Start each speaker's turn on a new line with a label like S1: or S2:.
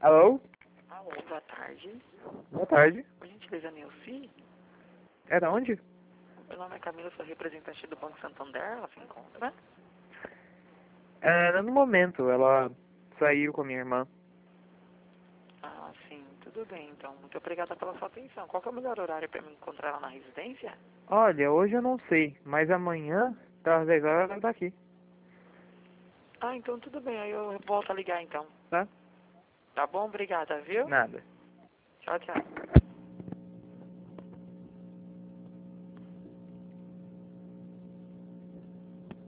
S1: Alô?
S2: Alô, boa tarde.
S1: Boa tarde.
S2: Por gentileza, Nilce?
S1: É da onde?
S2: Meu nome é Camila, sou representante do Banco Santander, ela se encontra?
S1: No momento, ela saiu com a minha irmã.
S2: Ah, sim, tudo bem, então. Muito obrigada pela sua atenção. Qual que é o melhor horário para me encontrar lá na residência?
S1: Olha, hoje eu não sei, mas amanhã, às 10 horas, ela vai estar aqui,
S2: Ah, então tudo bem, aí eu volto a ligar então.
S1: tá?
S2: Tá bom? Obrigada, viu?
S1: Nada.
S2: Tchau, tchau.